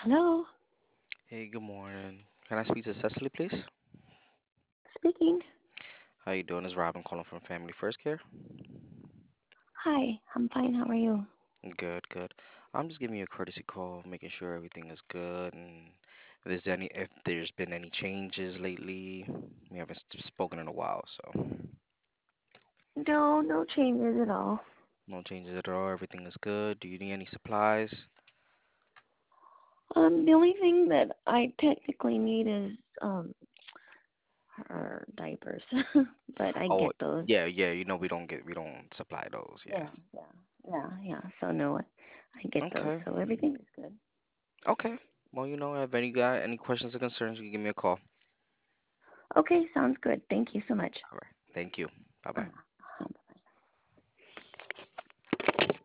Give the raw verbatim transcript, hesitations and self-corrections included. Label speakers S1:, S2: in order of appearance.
S1: Hello,
S2: Hey, good morning. Can I speak to Cecily, please?
S1: speaking.
S2: How you doing? It's Robin calling from Family First Care.
S1: Hi, I'm fine. How are you?
S2: Good, good. I'm just giving you a courtesy call, making sure everything is good, and if there's any, if there's been any changes lately. We haven't s- spoken in a while, so
S1: No, no changes at all.
S2: no changes at all. Everything is good. Do you need any supplies?
S1: Um, the only thing that I technically need is um her diapers, but I
S2: Oh,
S1: get those.
S2: yeah, yeah. You know we don't get, we don't supply those. Yeah.
S1: Yeah, yeah, yeah, yeah. So no, I, I get those.
S2: Okay,
S1: So everything is good.
S2: okay. Well, you know, if any guy, any questions or concerns, you can give me a call.
S1: Okay, sounds good. Thank you so much.
S2: All right. Thank you. Bye
S1: Uh,
S2: bye.